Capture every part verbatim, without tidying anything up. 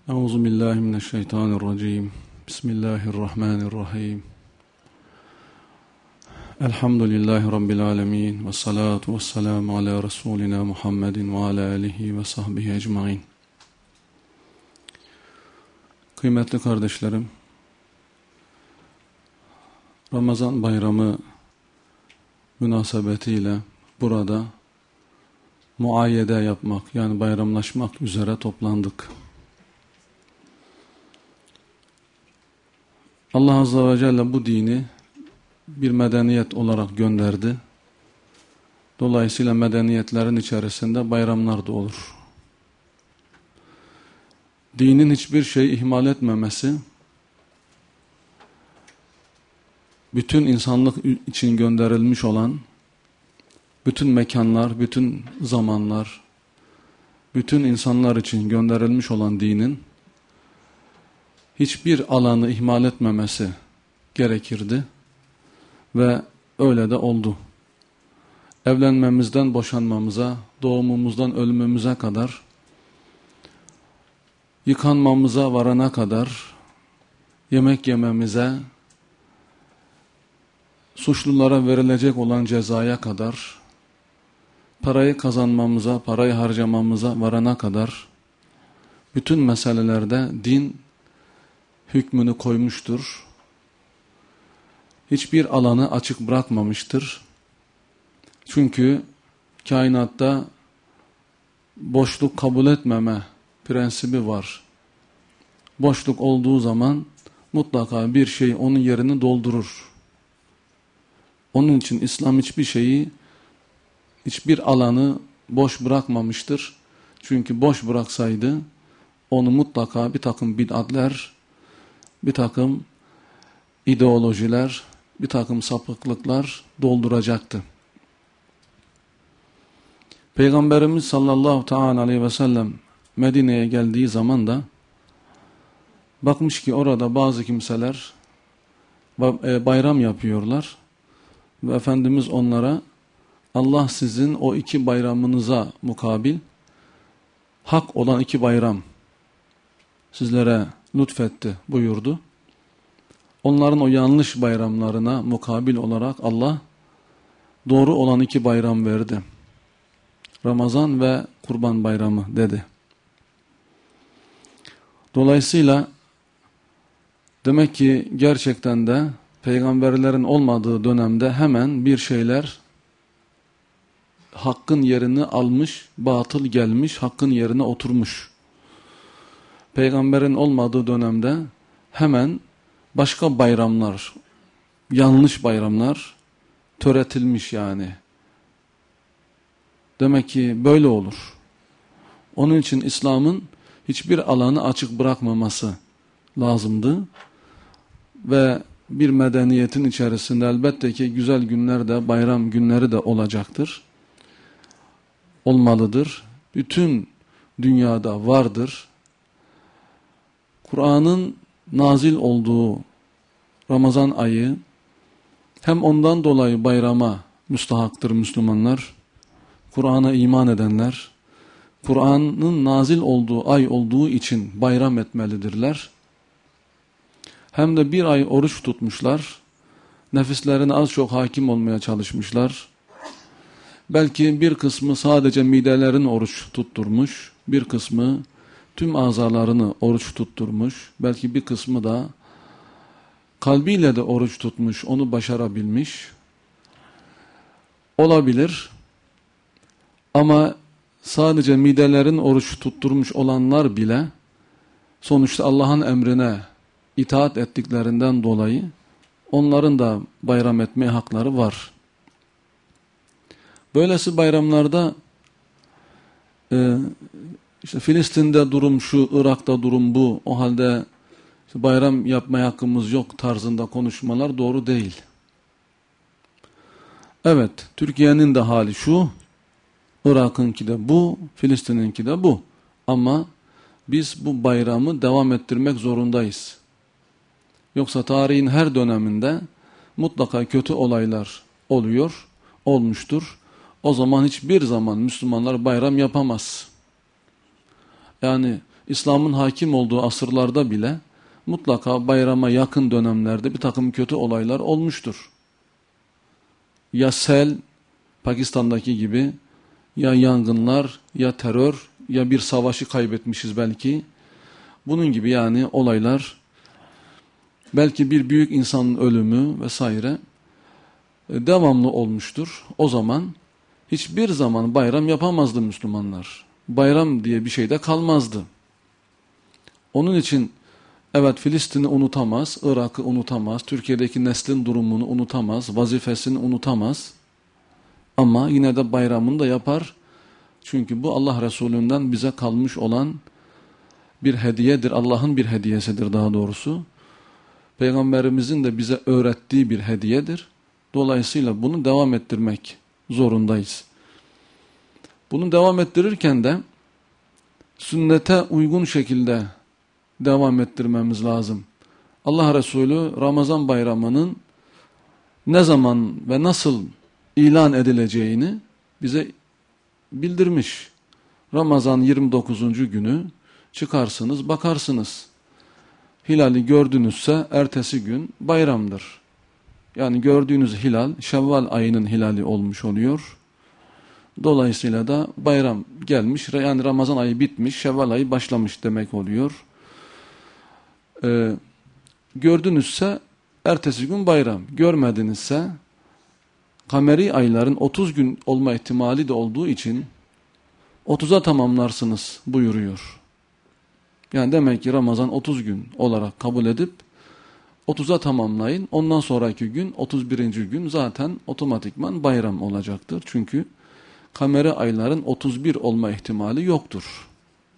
Euzu billahi mineşşeytanirracim. Bismillahirrahmanirrahim. Elhamdülillahi rabbil alamin ve salatu vesselamu ala resulina Muhammedin ve ala alihi ve sahbihi ecmaîn. Kıymetli kardeşlerim, Ramazan bayramı münasebetiyle burada muayyede yapmak, yani bayramlaşmak üzere toplandık. Allah Azze ve Celle bu dini bir medeniyet olarak gönderdi. Dolayısıyla medeniyetlerin içerisinde bayramlar da olur. Dinin hiçbir şey ihmal etmemesi, bütün insanlık için gönderilmiş olan, bütün mekanlar, bütün zamanlar, bütün insanlar için gönderilmiş olan dinin, hiçbir alanı ihmal etmemesi gerekirdi ve öyle de oldu. Evlenmemizden boşanmamıza, doğumumuzdan ölümümüze kadar, yıkanmamıza varana kadar, yemek yememize, suçlulara verilecek olan cezaya kadar, parayı kazanmamıza, parayı harcamamıza varana kadar, bütün meselelerde din hükmünü koymuştur. Hiçbir alanı açık bırakmamıştır. Çünkü kainatta boşluk kabul etmeme prensibi var. Boşluk olduğu zaman mutlaka bir şey onun yerini doldurur. Onun için İslam hiçbir şeyi, hiçbir alanı boş bırakmamıştır. Çünkü boş bıraksaydı onu mutlaka bir takım bid'atler, bir takım ideolojiler, bir takım sapıklıklar dolduracaktı. Peygamberimiz sallallahu teala aleyhi ve sellem Medine'ye geldiği zaman da bakmış ki orada bazı kimseler bayram yapıyorlar ve Efendimiz onlara Allah sizin o iki bayramınıza mukabil hak olan iki bayram sizlere lütfetti buyurdu. Onların o yanlış bayramlarına mukabil olarak Allah doğru olan iki bayram verdi. Ramazan ve Kurban Bayramı dedi. Dolayısıyla demek ki gerçekten de peygamberlerin olmadığı dönemde hemen bir şeyler hakkın yerini almış, batıl gelmiş, hakkın yerine oturmuş. Peygamberin olmadığı dönemde hemen başka bayramlar, yanlış bayramlar töretilmiş yani. Demek ki böyle olur. Onun için İslam'ın hiçbir alanı açık bırakmaması lazımdı. Ve bir medeniyetin içerisinde elbette ki güzel günler de, bayram günleri de olacaktır. Olmalıdır. Bütün dünyada vardır. Kur'an'ın nazil olduğu Ramazan ayı hem ondan dolayı bayrama müstahaktır Müslümanlar, Kur'an'a iman edenler, Kur'an'ın nazil olduğu ay olduğu için bayram etmelidirler. Hem de bir ay oruç tutmuşlar, nefislerine az çok hakim olmaya çalışmışlar. Belki bir kısmı sadece midelerini oruç tutturmuş, bir kısmı tüm azalarını oruç tutturmuş, belki bir kısmı da kalbiyle de oruç tutmuş, onu başarabilmiş. Olabilir. Ama sadece midelerin oruç tutturmuş olanlar bile sonuçta Allah'ın emrine itaat ettiklerinden dolayı onların da bayram etmeye hakları var. Böylesi bayramlarda e, işte Filistin'de durum şu, Irak'ta durum bu, o halde işte bayram yapmaya hakkımız yok tarzında konuşmalar doğru değil. Evet, Türkiye'nin de hali şu, Irak'ınki de bu, Filistin'inki de bu. Ama biz bu bayramı devam ettirmek zorundayız. Yoksa tarihin her döneminde mutlaka kötü olaylar oluyor, olmuştur. O zaman hiçbir zaman Müslümanlar bayram yapamaz. Yani İslam'ın hakim olduğu asırlarda bile mutlaka bayrama yakın dönemlerde bir takım kötü olaylar olmuştur. Ya sel, Pakistan'daki gibi, ya yangınlar, ya terör, ya bir savaşı kaybetmişiz belki. Bunun gibi yani olaylar, belki bir büyük insanın ölümü vesaire devamlı olmuştur. O zaman hiçbir zaman bayram yapamazdı Müslümanlar. Bayram diye bir şey de kalmazdı. Onun için evet, Filistin'i unutamaz, Irak'ı unutamaz, Türkiye'deki neslin durumunu unutamaz, vazifesini unutamaz. Ama yine de bayramını da yapar. Çünkü bu Allah Resulü'nden bize kalmış olan bir hediyedir. Allah'ın bir hediyesidir daha doğrusu. Peygamberimizin de bize öğrettiği bir hediyedir. Dolayısıyla bunu devam ettirmek zorundayız. Bunu devam ettirirken de sünnete uygun şekilde devam ettirmemiz lazım. Allah Resulü Ramazan bayramının ne zaman ve nasıl ilan edileceğini bize bildirmiş. Ramazan yirmi dokuzuncu günü çıkarsınız, bakarsınız. Hilali gördünüzse ertesi gün bayramdır. Yani gördüğünüz hilal Şevval ayının hilali olmuş oluyor. Dolayısıyla da bayram gelmiş, yani Ramazan ayı bitmiş, Şevval ayı başlamış demek oluyor. Ee, gördünüzse ertesi gün bayram, görmedinizse kameri ayların otuz gün olma ihtimali de olduğu için otuza tamamlarsınız buyuruyor. Yani demek ki Ramazan otuz gün olarak kabul edip otuza tamamlayın. Ondan sonraki gün otuz birinci gün zaten otomatikman bayram olacaktır. Çünkü kameri ayların otuz bir olma ihtimali yoktur.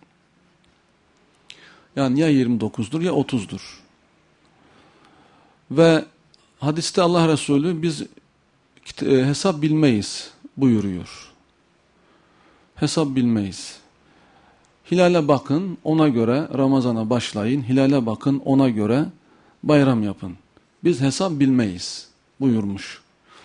Yani ya yirmi dokuzdur ya otuzdur. Ve hadiste Allah Resulü biz hesap bilmeyiz buyuruyor. Hesap bilmeyiz. Hilale bakın, ona göre Ramazan'a başlayın. Hilale bakın, ona göre bayram yapın. Biz hesap bilmeyiz buyurmuş.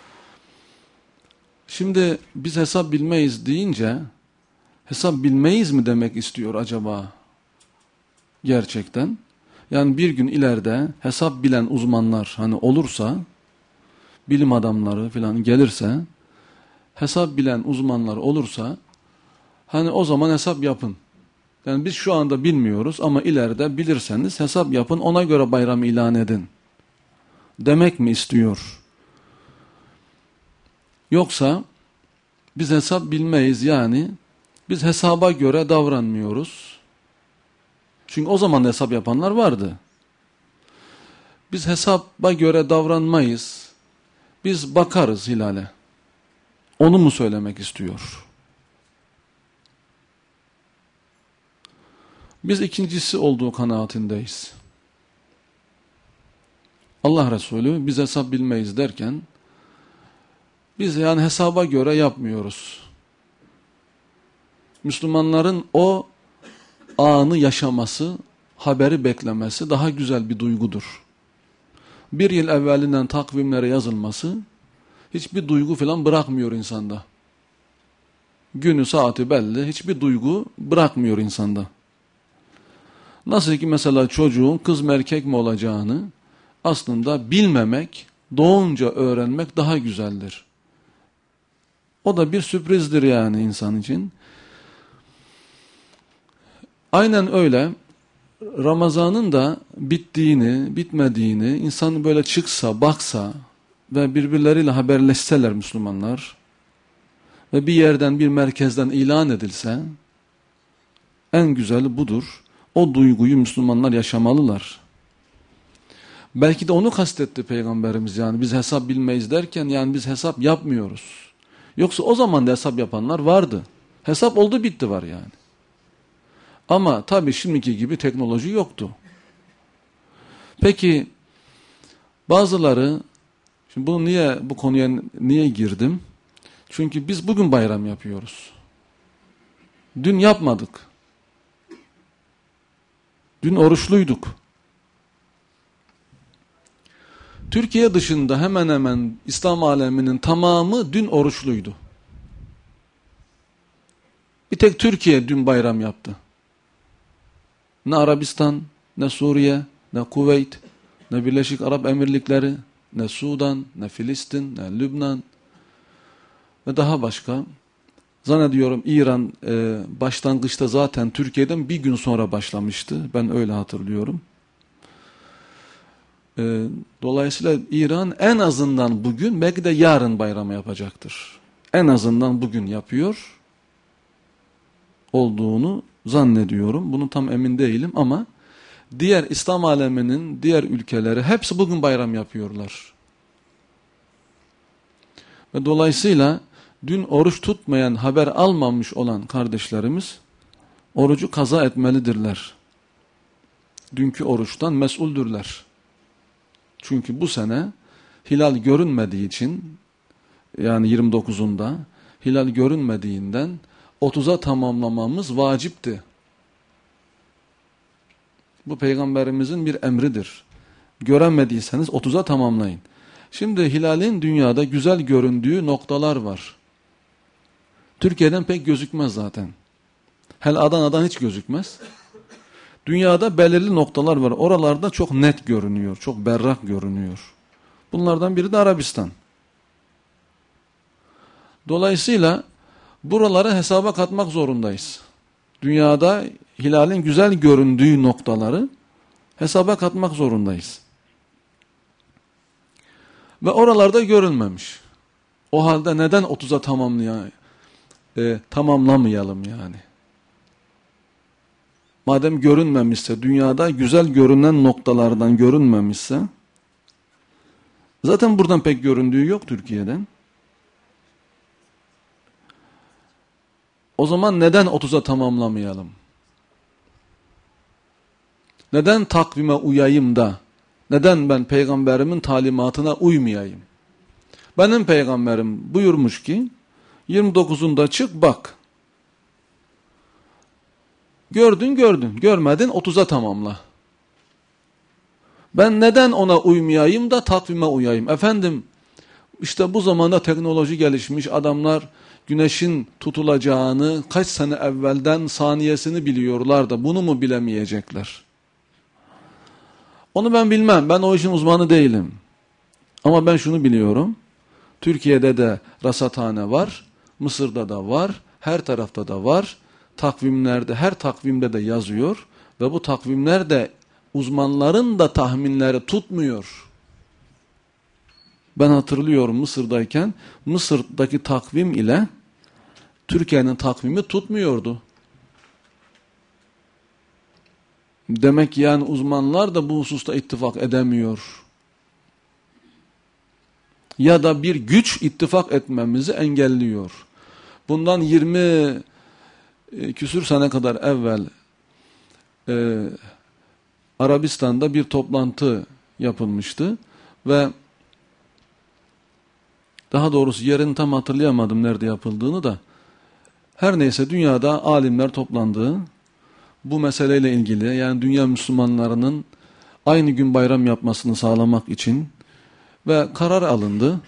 Şimdi biz hesap bilmeyiz deyince hesap bilmeyiz mi demek istiyor acaba gerçekten? Yani bir gün ileride hesap bilen uzmanlar hani olursa, bilim adamları falan gelirse, hesap bilen uzmanlar olursa hani o zaman hesap yapın. Yani biz şu anda bilmiyoruz ama ileride bilirseniz hesap yapın, ona göre bayram ilan edin demek mi istiyor? Yoksa biz hesap bilmeyiz, yani biz hesaba göre davranmıyoruz. Çünkü o zaman hesap yapanlar vardı. Biz hesaba göre davranmayız. Biz bakarız hilale. Onu mu söylemek istiyor? Biz ikincisi olduğu kanaatindeyiz. Allah Resulü biz hesap bilmeyiz derken biz yani hesaba göre yapmıyoruz. Müslümanların o anı yaşaması, haberi beklemesi daha güzel bir duygudur. Bir yıl evvelinden takvimlere yazılması hiçbir duygu falan bırakmıyor insanda. Günü saati belli, hiçbir duygu bırakmıyor insanda. Nasıl ki mesela çocuğun kız mı erkek mi olacağını aslında bilmemek, doğunca öğrenmek daha güzeldir. O da bir sürprizdir yani insan için. Aynen öyle Ramazan'ın da bittiğini, bitmediğini insan böyle çıksa, baksa ve birbirleriyle haberleşseler Müslümanlar ve bir yerden, bir merkezden ilan edilse en güzeli budur. O duyguyu Müslümanlar yaşamalılar. Belki de onu kastetti Peygamberimiz, yani biz hesap bilmeyiz derken yani biz hesap yapmıyoruz. Yoksa o zaman da hesap yapanlar vardı. Hesap oldu bitti var yani. Ama tabii şimdiki gibi teknoloji yoktu. Peki bazıları, şimdi bunu niye, bu konuya niye girdim? Çünkü biz bugün bayram yapıyoruz. Dün yapmadık. Dün oruçluyduk. Türkiye dışında hemen hemen İslam aleminin tamamı dün oruçluydu. Bir tek Türkiye dün bayram yaptı. Ne Arabistan, ne Suriye, ne Kuveyt, ne Birleşik Arap Emirlikleri, ne Sudan, ne Filistin, ne Lübnan ve daha başka. Zannediyorum İran e, başlangıçta zaten Türkiye'den bir gün sonra başlamıştı. Ben öyle hatırlıyorum. E, dolayısıyla İran en azından bugün, belki de yarın bayramı yapacaktır. En azından bugün yapıyor olduğunu zannediyorum. Bunu tam emin değilim ama diğer İslam aleminin diğer ülkeleri hepsi bugün bayram yapıyorlar. Ve dolayısıyla dün oruç tutmayan, haber almamış olan kardeşlerimiz orucu kaza etmelidirler. Dünkü oruçtan mesuldürler. Çünkü bu sene hilal görünmediği için, yani yirmi dokuzunda hilal görünmediğinden otuza tamamlamamız vacipti. Bu Peygamberimizin bir emridir. Göremediyseniz otuza tamamlayın. Şimdi hilalin dünyada güzel göründüğü noktalar var. Türkiye'den pek gözükmez zaten. Hele Adana'dan hiç gözükmez. Dünyada belirli noktalar var. Oralarda çok net görünüyor, çok berrak görünüyor. Bunlardan biri de Arabistan. Dolayısıyla buraları hesaba katmak zorundayız. Dünyada hilalin güzel göründüğü noktaları hesaba katmak zorundayız. Ve oralarda görülmemiş. O halde neden otuza tamamlayalım, e, tamamlamayalım yani? Madem görünmemişse, dünyada güzel görünen noktalardan görünmemişse, zaten buradan pek göründüğü yok Türkiye'den. O zaman neden otuza tamamlamayalım? Neden takvime uyayım da, neden ben peygamberimin talimatına uymayayım? Benim peygamberim buyurmuş ki, yirmi dokuzunda çık bak. Gördün gördün, görmedin otuza tamamla. Ben neden ona uymayayım da takvime uyayım? Efendim, işte bu zamanda teknoloji gelişmiş, adamlar güneşin tutulacağını kaç sene evvelden saniyesini biliyorlar da bunu mu bilemeyecekler? Onu ben bilmem, ben o işin uzmanı değilim. Ama ben şunu biliyorum, Türkiye'de de rasathane var, Mısır'da da var, her tarafta da var. Takvimlerde, her takvimde de yazıyor ve bu takvimlerde uzmanların da tahminleri tutmuyor. Ben hatırlıyorum Mısır'dayken, Mısır'daki takvim ile Türkiye'nin takvimi tutmuyordu. Demek ki yani uzmanlar da bu hususta ittifak edemiyor. Ya da bir güç ittifak etmemizi engelliyor. Bundan yirmi küsür sene kadar evvel e, Arabistan'da bir toplantı yapılmıştı ve daha doğrusu yerini tam hatırlayamadım nerede yapıldığını da, her neyse dünyada alimler toplandı bu meseleyle ilgili, yani dünya Müslümanlarının aynı gün bayram yapmasını sağlamak için ve karar alındı.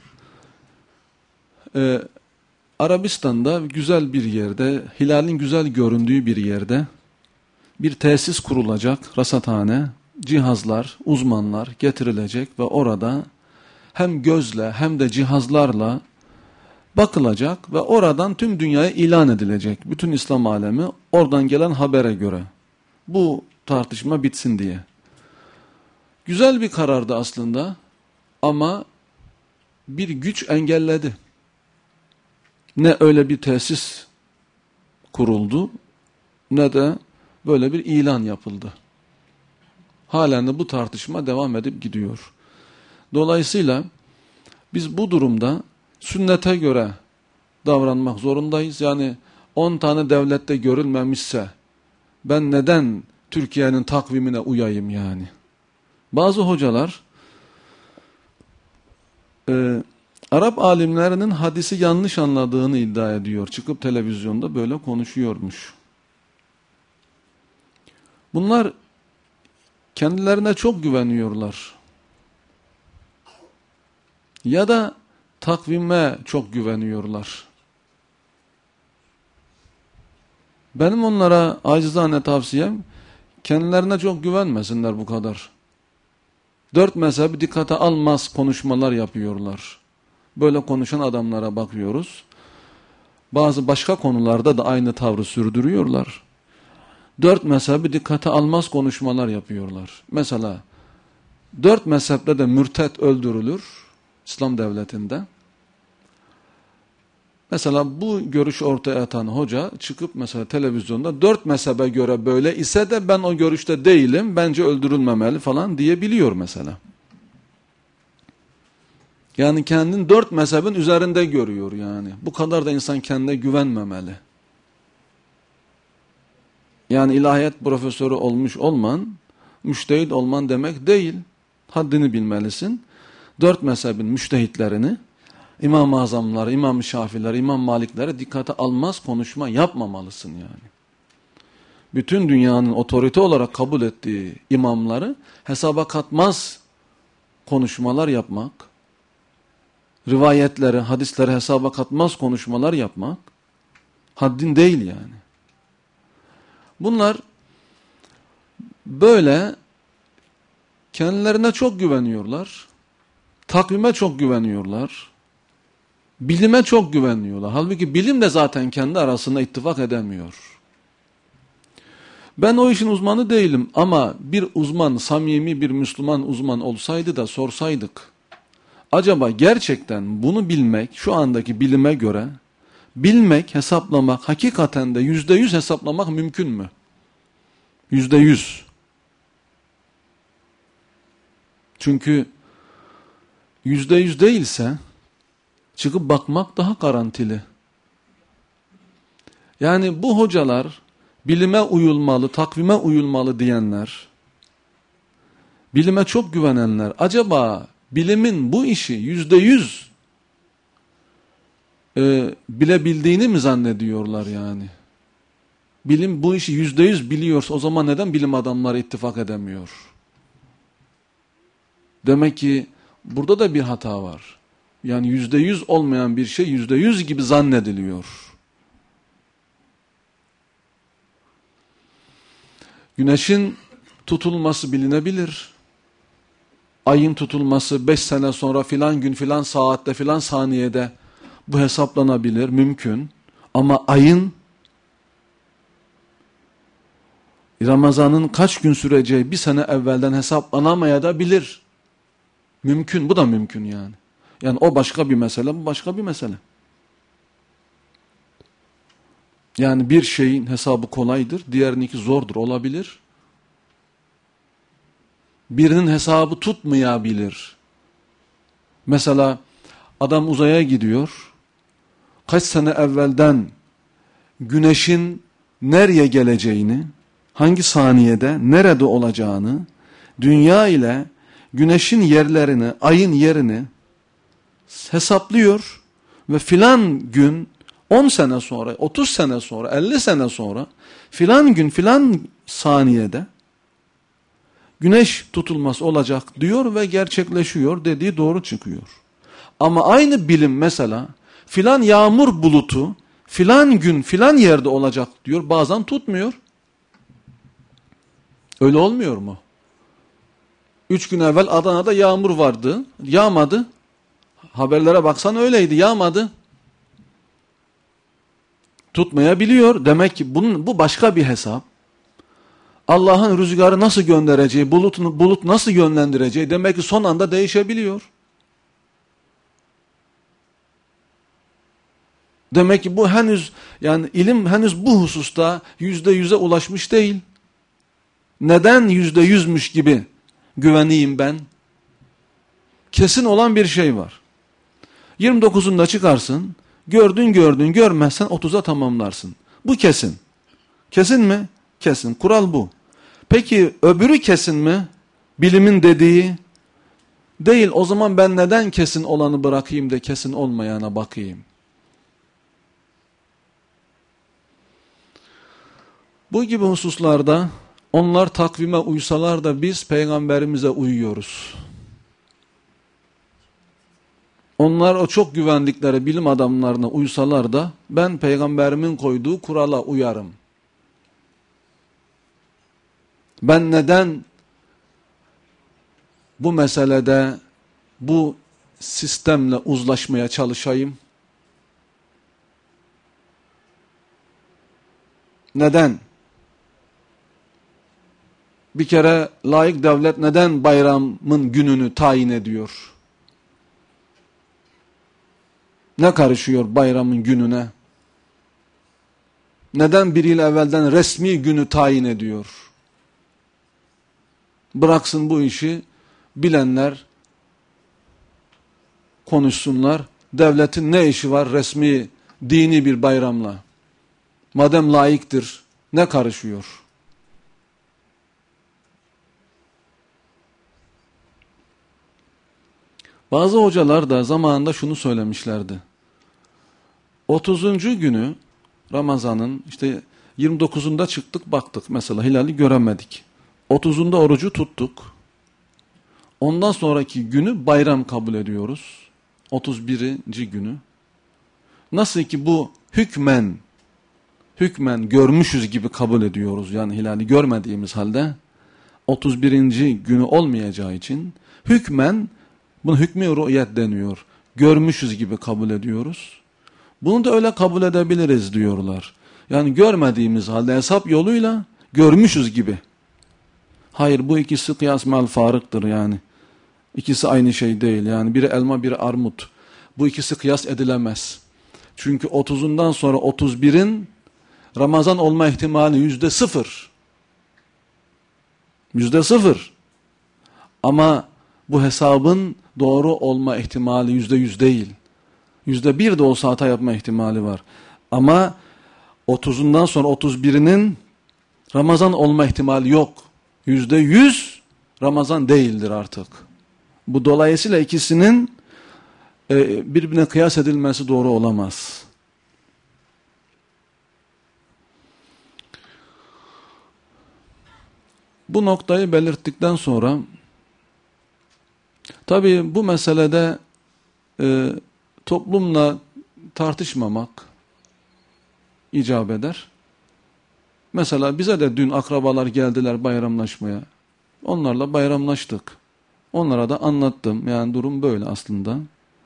Ee, Arabistan'da güzel bir yerde, hilalin güzel göründüğü bir yerde bir tesis kurulacak, rasathane, cihazlar, uzmanlar getirilecek ve orada hem gözle hem de cihazlarla bakılacak ve oradan tüm dünyaya ilan edilecek. Bütün İslam alemi oradan gelen habere göre. Bu tartışma bitsin diye. Güzel bir karardı aslında ama bir güç engelledi. Ne öyle bir tesis kuruldu ne de böyle bir ilan yapıldı. Halen de bu tartışma devam edip gidiyor. Dolayısıyla biz bu durumda sünnete göre davranmak zorundayız. Yani on tane devlette görülmemişse ben neden Türkiye'nin takvimine uyayım yani? Bazı hocalar e, Arap alimlerinin hadisi yanlış anladığını iddia ediyor. Çıkıp televizyonda böyle konuşuyormuş. Bunlar kendilerine çok güveniyorlar. Ya da takvime çok güveniyorlar. Benim onlara acizane tavsiyem, kendilerine çok güvenmesinler bu kadar. Dört mezhebi dikkate almaz konuşmalar yapıyorlar. Böyle konuşan adamlara bakıyoruz. Bazı başka konularda da aynı tavrı sürdürüyorlar. Dört mezhebi dikkate almaz konuşmalar yapıyorlar. Mesela dört mezhepte de mürtet öldürülür İslam devletinde. Mesela bu görüşü ortaya atan hoca çıkıp mesela televizyonda dört mezhebe göre böyle ise de ben o görüşte değilim, bence öldürülmemeli falan diyebiliyor mesela. Yani kendini dört mezhebin üzerinde görüyor yani. Bu kadar da insan kendine güvenmemeli. Yani ilahiyat profesörü olmuş olman, müştehit olman demek değil. Haddini bilmelisin. Dört mezhebin müştehitlerini, İmam-ı Azamları, İmam-ı Şafileri, İmam Malikleri dikkate almaz konuşma yapmamalısın yani. Bütün dünyanın otorite olarak kabul ettiği imamları hesaba katmaz konuşmalar yapmak, rivayetleri, hadisleri hesaba katmaz konuşmalar yapmak haddin değil yani. Bunlar böyle kendilerine çok güveniyorlar, takvime çok güveniyorlar, bilime çok güveniyorlar. Halbuki bilim de zaten kendi arasında ittifak edemiyor. Ben o işin uzmanı değilim ama bir uzman, samimi bir Müslüman uzman olsaydı da sorsaydık, acaba gerçekten bunu bilmek, şu andaki bilime göre, bilmek, hesaplamak, hakikaten de yüzde yüz hesaplamak mümkün mü? Yüzde yüz. Çünkü yüzde yüz değilse, çıkıp bakmak daha garantili. Yani bu hocalar, bilime uyulmalı, takvime uyulmalı diyenler, bilime çok güvenenler, acaba bilimin bu işi yüzde yüz e, bilebildiğini mi zannediyorlar yani? Bilim bu işi yüzde yüz biliyorsa o zaman neden bilim adamları ittifak edemiyor? Demek ki burada da bir hata var. Yani yüzde yüz olmayan bir şey yüzde yüz gibi zannediliyor. Güneşin tutulması bilinebilir. Ayın tutulması beş sene sonra filan gün filan saatte filan saniyede bu hesaplanabilir, mümkün. Ama ayın Ramazan'ın kaç gün süreceği bir sene evvelden hesaplanamayabilir. Mümkün, bu da mümkün yani. Yani o başka bir mesele, bu başka bir mesele. Yani bir şeyin hesabı kolaydır, diğerininki zordur, olabilir. Birinin hesabı tutmayabilir. Mesela adam uzaya gidiyor, kaç sene evvelden güneşin nereye geleceğini, hangi saniyede, nerede olacağını, dünya ile güneşin yerlerini, ayın yerini hesaplıyor ve filan gün on sene sonra, otuz sene sonra, elli sene sonra filan gün filan saniyede güneş tutulması olacak diyor ve gerçekleşiyor, dediği doğru çıkıyor. Ama aynı bilim mesela filan yağmur bulutu filan gün filan yerde olacak diyor, bazen tutmuyor. Öyle olmuyor mu? Üç gün evvel Adana'da yağmur vardı, yağmadı. Haberlere baksan öyleydi, yağmadı. Tutmayabiliyor. Demek ki bunun, bu başka bir hesap. Allah'ın rüzgarı nasıl göndereceği, bulut, bulut nasıl yönlendireceği demek ki son anda değişebiliyor. Demek ki bu henüz, yani ilim henüz bu hususta yüzde yüze ulaşmış değil. Neden yüzde yüzmüş gibi güveneyim ben? Kesin olan bir şey var. yirmi dokuzunda çıkarsın, gördün gördün, görmezsen otuza tamamlarsın. Bu kesin. Kesin mi? Kesin. Kural bu. Peki öbürü kesin mi? Bilimin dediği değil. O zaman ben neden kesin olanı bırakayım da kesin olmayana bakayım? Bu gibi hususlarda onlar takvime uysalar da biz peygamberimize uyuyoruz. Onlar o çok güvendikleri bilim adamlarına uysalar da ben peygamberimin koyduğu kurala uyarım. Ben neden bu meselede bu sistemle uzlaşmaya çalışayım? Neden? Bir kere laik devlet neden bayramın gününü tayin ediyor? Ne karışıyor bayramın gününe? Neden bir yıl evvelden resmi günü tayin ediyor? Bıraksın bu işi, bilenler konuşsunlar. Devletin ne işi var resmi, dini bir bayramla? Madem laiktir, ne karışıyor? Bazı hocalar da zamanında şunu söylemişlerdi. otuzuncu günü Ramazan'ın işte yirmi dokuzunda çıktık baktık mesela hilali göremedik. otuzunda orucu tuttuk. Ondan sonraki günü bayram kabul ediyoruz. otuz birinci günü. Nasıl ki bu hükmen hükmen görmüşüz gibi kabul ediyoruz. Yani hilali görmediğimiz halde otuz birinci günü olmayacağı için hükmen buna hükmü rü'yet deniyor. Görmüşüz gibi kabul ediyoruz. Bunu da öyle kabul edebiliriz diyorlar. Yani görmediğimiz halde hesap yoluyla görmüşüz gibi. Hayır, bu ikisi kıyas mal farıktır yani. İkisi aynı şey değil. Yani biri elma biri armut. Bu ikisi kıyas edilemez. Çünkü otuzundan sonra otuz birin Ramazan olma ihtimali yüzde sıfır. Yüzde sıfır. Ama bu hesabın doğru olma ihtimali yüzde yüz değil. Yüzde bir de olsa hata yapma ihtimali var. Ama otuzundan sonra otuz birinin Ramazan olma ihtimali yok. Yüzde yüz Ramazan değildir artık. Bu dolayısıyla ikisinin e, birbirine kıyas edilmesi doğru olamaz. Bu noktayı belirttikten sonra tabii bu meselede e, toplumla tartışmamak icap eder. Mesela bize de dün akrabalar geldiler bayramlaşmaya. Onlarla bayramlaştık. Onlara da anlattım. Yani durum böyle aslında.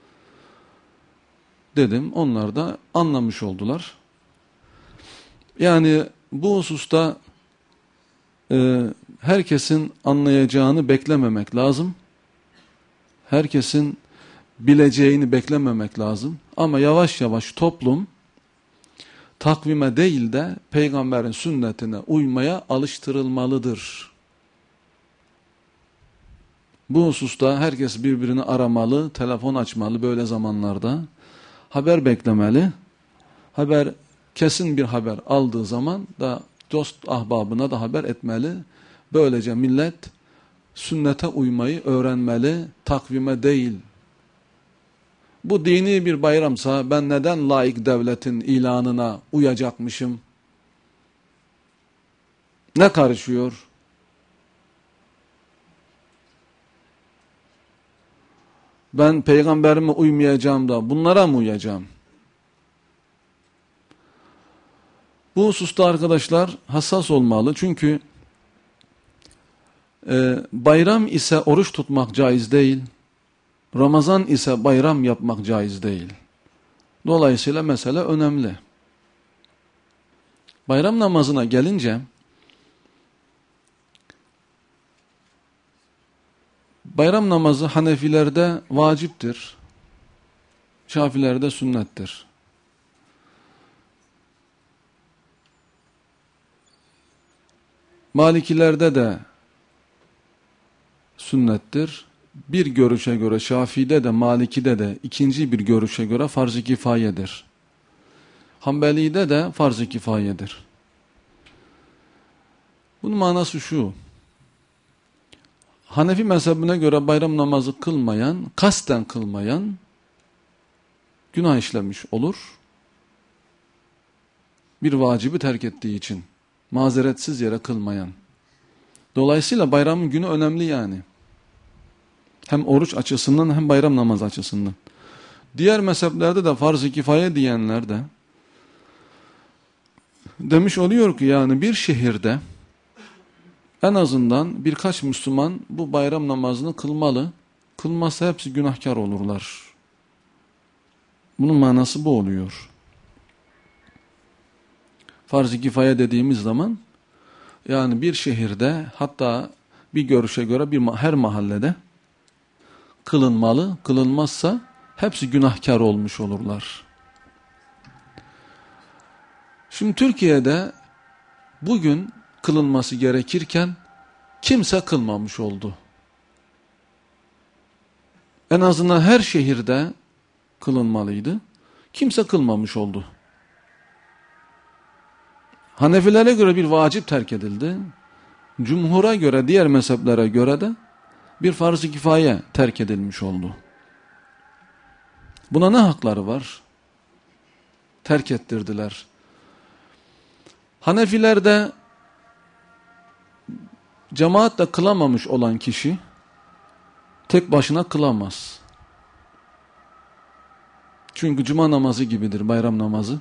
Dedim. Onlar da anlamış oldular. Yani bu hususta e, herkesin anlayacağını beklememek lazım. Herkesin bileceğini beklememek lazım. Ama yavaş yavaş toplum takvime değil de peygamberin sünnetine uymaya alıştırılmalıdır. Bu hususta herkes birbirini aramalı, telefon açmalı böyle zamanlarda. Haber beklemeli. Haber, kesin bir haber aldığı zaman da dost ahbabına da haber etmeli. Böylece millet sünnete uymayı öğrenmeli, takvime değil. Bu dini bir bayramsa ben neden laik devletin ilanına uyacakmışım? Ne karışıyor? Ben peygamberime uymayacağım da bunlara mı uyacağım? Bu hususta arkadaşlar hassas olmalı. Çünkü e, bayram ise oruç tutmak caiz değil. Ramazan ise bayram yapmak caiz değil. Dolayısıyla mesele önemli. Bayram namazına gelince bayram namazı Hanefilerde vaciptir. Şafilerde sünnettir. Malikilerde de sünnettir. Bir görüşe göre Şafii'de de Maliki'de de ikinci bir görüşe göre farz-ı kifayedir. Hanbeli'de de farz-ı kifayedir. Bunun manası şu. Hanefi mezhebine göre bayram namazı kılmayan, kasten kılmayan günah işlemiş olur. Bir vacibi terk ettiği için. Mazeretsiz yere kılmayan. Dolayısıyla bayramın günü önemli yani. Hem oruç açısından hem bayram namazı açısından. Diğer mezheplerde de farz-ı kifaye diyenler de demiş oluyor ki yani bir şehirde En azından birkaç Müslüman bu bayram namazını kılmalı. Kılmazsa hepsi günahkar olurlar. Bunun manası bu oluyor. Farz-ı kifaye dediğimiz zaman yani bir şehirde, hatta bir görüşe göre bir her mahallede kılınmalı. Kılınmazsa hepsi günahkar olmuş olurlar. Şimdi Türkiye'de bugün kılınması gerekirken kimse kılmamış oldu. En azından her şehirde kılınmalıydı. Kimse kılmamış oldu. Hanefilere göre bir vacip terk edildi. Cumhura göre, diğer mezheplere göre de bir farz-ı kifaye terk edilmiş oldu. Buna ne hakları var? Terk ettirdiler. Hanefilerde cemaatle kılamamış olan kişi tek başına kılamaz. Çünkü cuma namazı gibidir bayram namazı.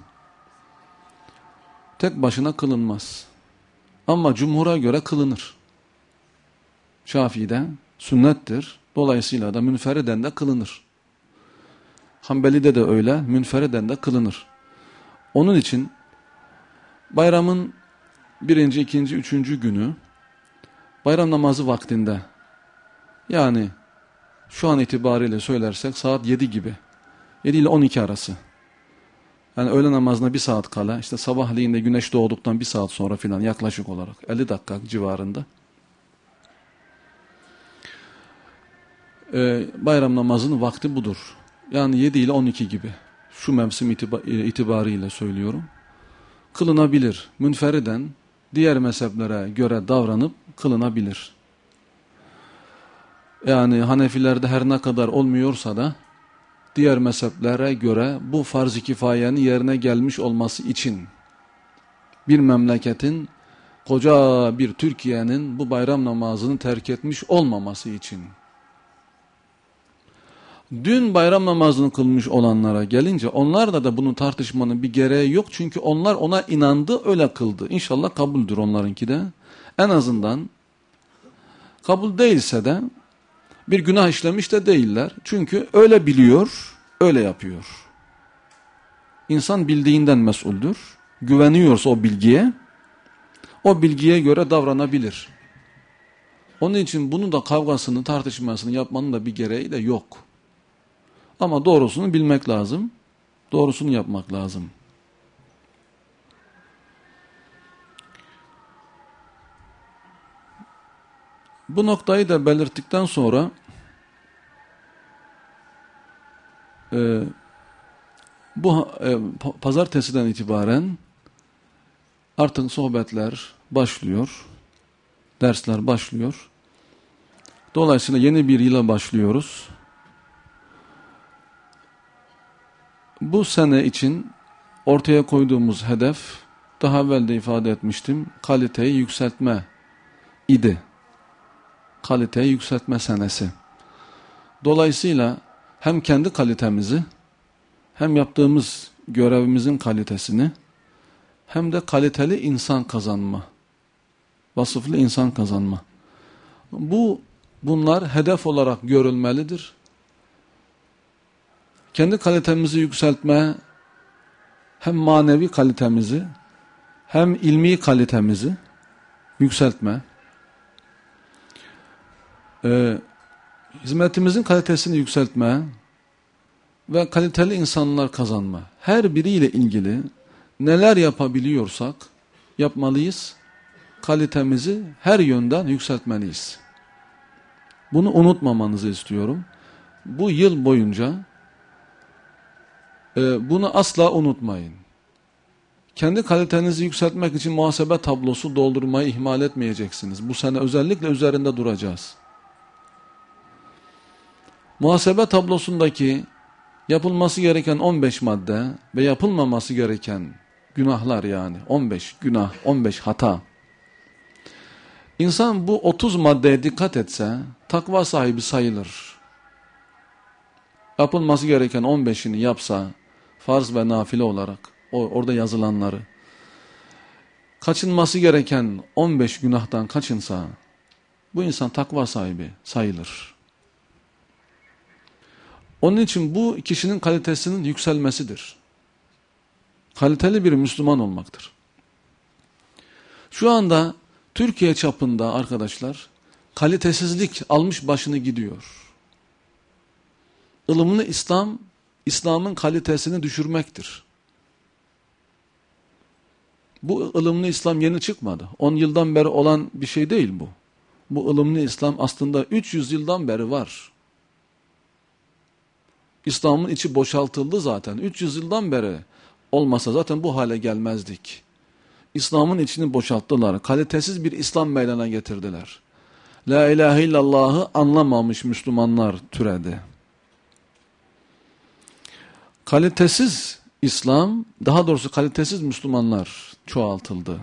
Tek başına kılınmaz. Ama cumhura göre kılınır. Şafii'de sünnettir. Dolayısıyla da münferiden de kılınır. Hanbeli'de de öyle, münferiden de kılınır. Onun için bayramın birinci, ikinci, üçüncü günü bayram namazı vaktinde, yani şu an itibariyle söylersek saat yedi gibi, yedi ile on iki arası. Yani öğle namazına bir saat kala, işte sabahleyin de güneş doğduktan bir saat sonra filan, yaklaşık olarak elli dakika civarında ee, bayram namazının vakti budur. Yani yedi ile on iki gibi, şu mevsim itibariyle söylüyorum, kılınabilir. Münferiden diğer mezheplere göre davranıp kılınabilir. Yani Hanefilerde her ne kadar olmuyorsa da diğer mezheplere göre bu farz-ı kifayenin yerine gelmiş olması için, bir memleketin, koca bir Türkiye'nin bu bayram namazını terk etmiş olmaması için. Dün bayram namazını kılmış olanlara gelince, onlarda da bunun tartışmanın bir gereği yok. Çünkü onlar ona inandı, öyle kıldı. İnşallah kabuldür onlarınki de. En azından kabul değilse de bir günah işlemiş de değiller. Çünkü öyle biliyor, öyle yapıyor. İnsan bildiğinden mesuldür. Güveniyorsa o bilgiye, o bilgiye göre davranabilir. Onun için bunun da kavgasını, tartışmasını yapmanın da bir gereği de yok. Ama doğrusunu bilmek lazım. Doğrusunu yapmak lazım. Bu noktayı da belirttikten sonra e, bu e, pazartesiden itibaren artık sohbetler başlıyor. Dersler başlıyor. Dolayısıyla yeni bir yıla başlıyoruz. Bu sene için ortaya koyduğumuz hedef, daha evvel de ifade etmiştim, kaliteyi yükseltme idi. Kaliteyi yükseltme senesi. Dolayısıyla hem kendi kalitemizi, hem yaptığımız görevimizin kalitesini, hem de kaliteli insan kazanma, vasıflı insan kazanma. Bu, bunlar hedef olarak görülmelidir. Kendi kalitemizi yükseltme, hem manevi kalitemizi, hem ilmi kalitemizi yükseltme, e, hizmetimizin kalitesini yükseltme ve kaliteli insanlar kazanma. Her biriyle ilgili neler yapabiliyorsak yapmalıyız, kalitemizi her yönden yükseltmeliyiz. Bunu unutmamanızı istiyorum. Bu yıl boyunca e, bunu asla unutmayın. Kendi kalitenizi yükseltmek için muhasebe tablosu doldurmayı ihmal etmeyeceksiniz. Bu sene özellikle üzerinde duracağız. Muhasebe tablosundaki yapılması gereken on beş madde ve yapılmaması gereken günahlar, yani on beş günah, on beş hata. İnsan bu otuz maddeye dikkat etse takva sahibi sayılır. Yapılması gereken on beşini yapsa farz ve nafile olarak, orada yazılanları, kaçınması gereken on beş günahtan kaçınsa, bu insan takva sahibi sayılır. Onun için bu kişinin kalitesinin yükselmesidir. Kaliteli bir Müslüman olmaktır. Şu anda Türkiye çapında arkadaşlar kalitesizlik almış başını gidiyor. Ilımlı İslam, İslam'ın kalitesini düşürmektir. Bu ılımlı İslam yeni çıkmadı. on yıldan beri olan bir şey değil bu. Bu ılımlı İslam aslında üç yüz yıldan beri var. İslam'ın içi boşaltıldı zaten. üç yüz yıldan beri olmasa zaten bu hale gelmezdik. İslam'ın içini boşalttılar. Kalitesiz bir İslam meydana getirdiler. La ilahe illallah'ı anlamamış Müslümanlar türedi. Kalitesiz İslam, daha doğrusu kalitesiz Müslümanlar çoğaltıldı.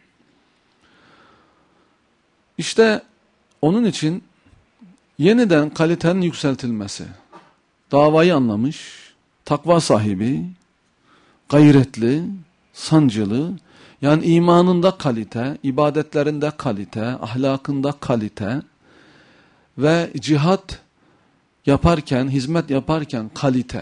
İşte onun için yeniden kalitenin yükseltilmesi, davayı anlamış, takva sahibi, gayretli, sancılı, yani imanında kalite, ibadetlerinde kalite, ahlakında kalite ve cihat yaparken, hizmet yaparken kalite.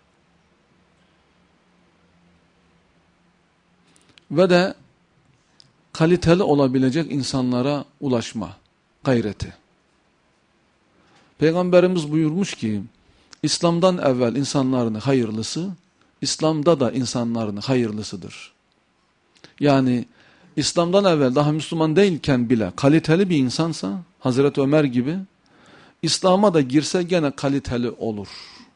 Ve de kaliteli olabilecek insanlara ulaşma gayreti. Peygamberimiz buyurmuş ki, İslam'dan evvel insanların hayırlısı, İslam'da da insanların hayırlısıdır. Yani İslam'dan evvel daha Müslüman değilken bile kaliteli bir insansa, Hazreti Ömer gibi, İslam'a da girse gene kaliteli olur.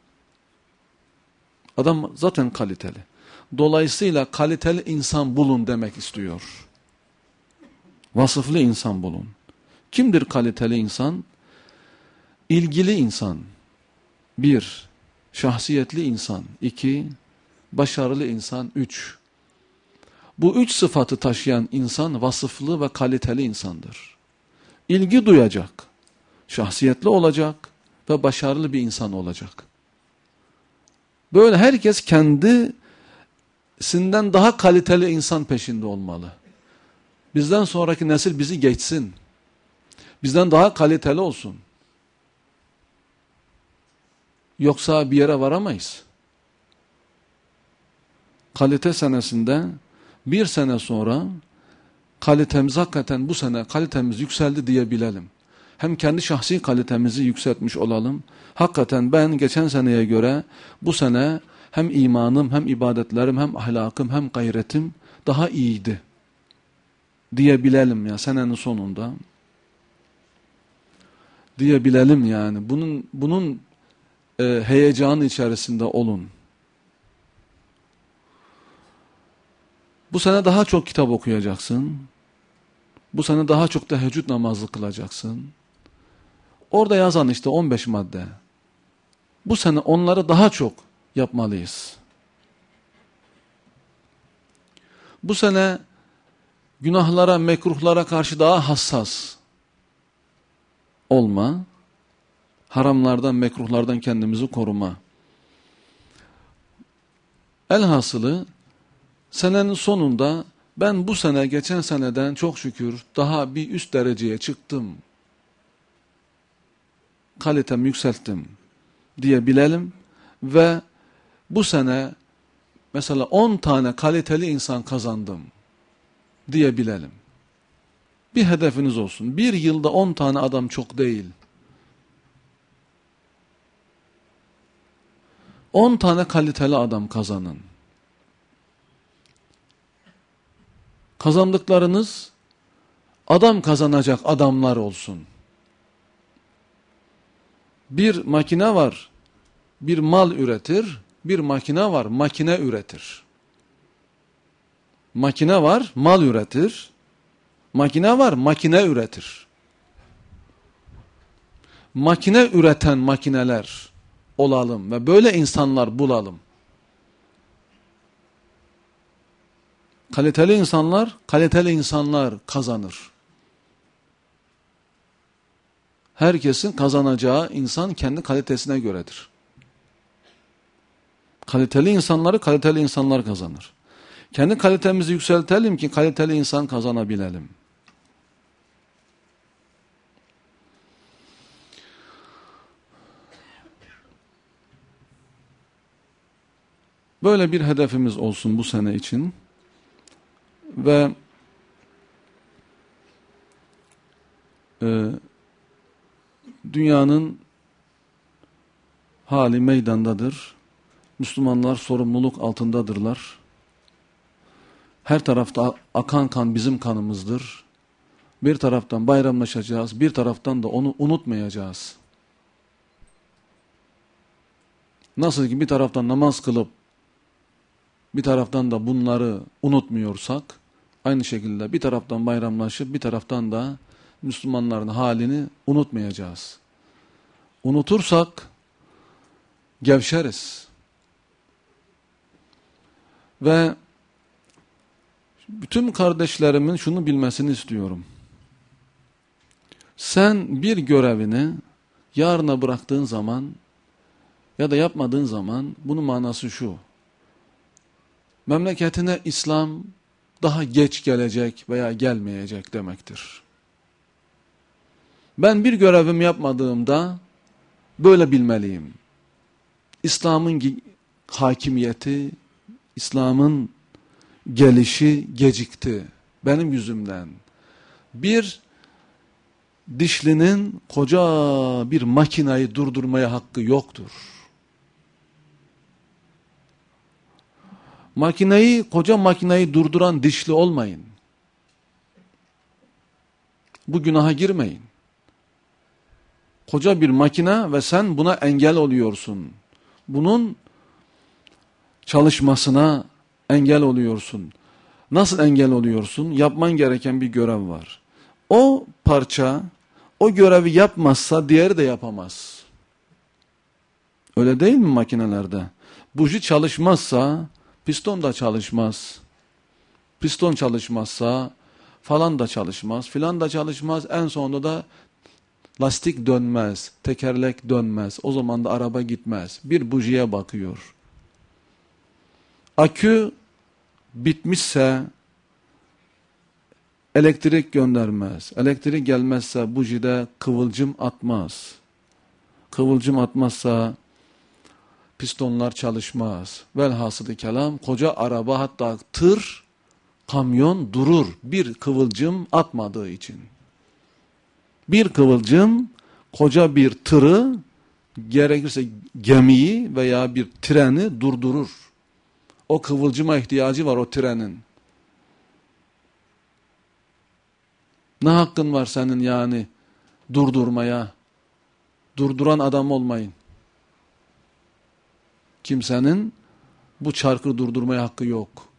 Adam zaten kaliteli. Dolayısıyla kaliteli insan bulun demek istiyor. Vasıflı insan bulun. Kimdir kaliteli insan? İlgili insan. Bir, şahsiyetli insan. İki, başarılı insan. Üç. Bu üç sıfatı taşıyan insan vasıflı ve kaliteli insandır. İlgi duyacak, şahsiyetli olacak ve başarılı bir insan olacak. Böyle herkes kendisinden daha kaliteli insan peşinde olmalı. Bizden sonraki nesil bizi geçsin. Bizden daha kaliteli olsun. Yoksa bir yere varamayız. Kalite senesinde bir sene sonra kalitemiz hakikaten bu sene kalitemiz yükseldi diyebilelim. Hem kendi şahsi kalitemizi yükseltmiş olalım. Hakikaten ben geçen seneye göre bu sene hem imanım hem ibadetlerim hem ahlakım hem gayretim daha iyiydi diyebilelim ya senenin sonunda. Diyebilelim yani. Bunun bunun e, heyecanı içerisinde olun. Bu sene daha çok kitap okuyacaksın. Bu sene daha çok teheccüd namazı kılacaksın. Orada yazan işte on beş madde. Bu sene onları daha çok yapmalıyız. Bu sene günahlara, mekruhlara karşı daha hassas olma. Haramlardan, mekruhlardan kendimizi koruma. Elhasılı senenin sonunda ben bu sene geçen seneden çok şükür daha bir üst dereceye çıktım. Kalitemi yükselttim diyebilelim ve bu sene mesela on tane kaliteli insan kazandım diyebilelim. Bir hedefiniz olsun. Bir yılda on tane adam çok değil. on tane kaliteli adam kazanın. Kazandıklarınız adam kazanacak adamlar olsun. Bir makine var, bir mal üretir, bir makine var, makine üretir. Makine var, mal üretir, makine var, makine üretir. Makine üreten makineler olalım ve böyle insanlar bulalım. Kaliteli insanlar, kaliteli insanlar kazanır. Herkesin kazanacağı insan kendi kalitesine göredir. Kaliteli insanları kaliteli insanlar kazanır. Kendi kalitemizi yükseltelim ki kaliteli insan kazanabilelim. Böyle bir hedefimiz olsun bu sene için. Ve e, dünyanın hali meydandadır. Müslümanlar sorumluluk altındadırlar. Her tarafta akan kan bizim kanımızdır. Bir taraftan bayramlaşacağız, bir taraftan da onu unutmayacağız. Nasıl ki bir taraftan namaz kılıp, bir taraftan da bunları unutmuyorsak, aynı şekilde bir taraftan bayramlaşıp, bir taraftan da Müslümanların halini unutmayacağız. Unutursak, gevşeriz. Ve bütün kardeşlerimin şunu bilmesini istiyorum. Sen bir görevini yarına bıraktığın zaman ya da yapmadığın zaman bunun manası şu. Memleketine İslam daha geç gelecek veya gelmeyecek demektir. Ben bir görevimi yapmadığımda böyle bilmeliyim. İslam'ın hakimiyeti, İslam'ın gelişi gecikti benim yüzümden. Bir dişlinin koca bir makinayı durdurmaya hakkı yoktur. Makineyi, koca makineyi durduran dişli olmayın. Bu günaha girmeyin. Koca bir makine ve sen buna engel oluyorsun. Bunun çalışmasına engel oluyorsun. Nasıl engel oluyorsun? Yapman gereken bir görev var. O parça, o görevi yapmazsa diğeri de yapamaz. Öyle değil mi makinelerde? Buji çalışmazsa piston da çalışmaz. Piston çalışmazsa falan da çalışmaz, filan da çalışmaz. En sonunda da lastik dönmez, tekerlek dönmez. O zaman da araba gitmez. Bir bujiye bakıyor. Akü bitmişse elektrik göndermez. Elektrik gelmezse bujide kıvılcım atmaz. Kıvılcım atmazsa pistonlar çalışmaz. Velhasılı kelam koca araba, hatta tır, kamyon durur bir kıvılcım atmadığı için. Bir kıvılcım koca bir tırı, gerekirse gemiyi veya bir treni durdurur. O kıvılcıma ihtiyacı var o trenin. Ne hakkın var senin yani durdurmaya? Durduran adam olmayın. Kimsenin bu çarkı durdurmaya hakkı yok.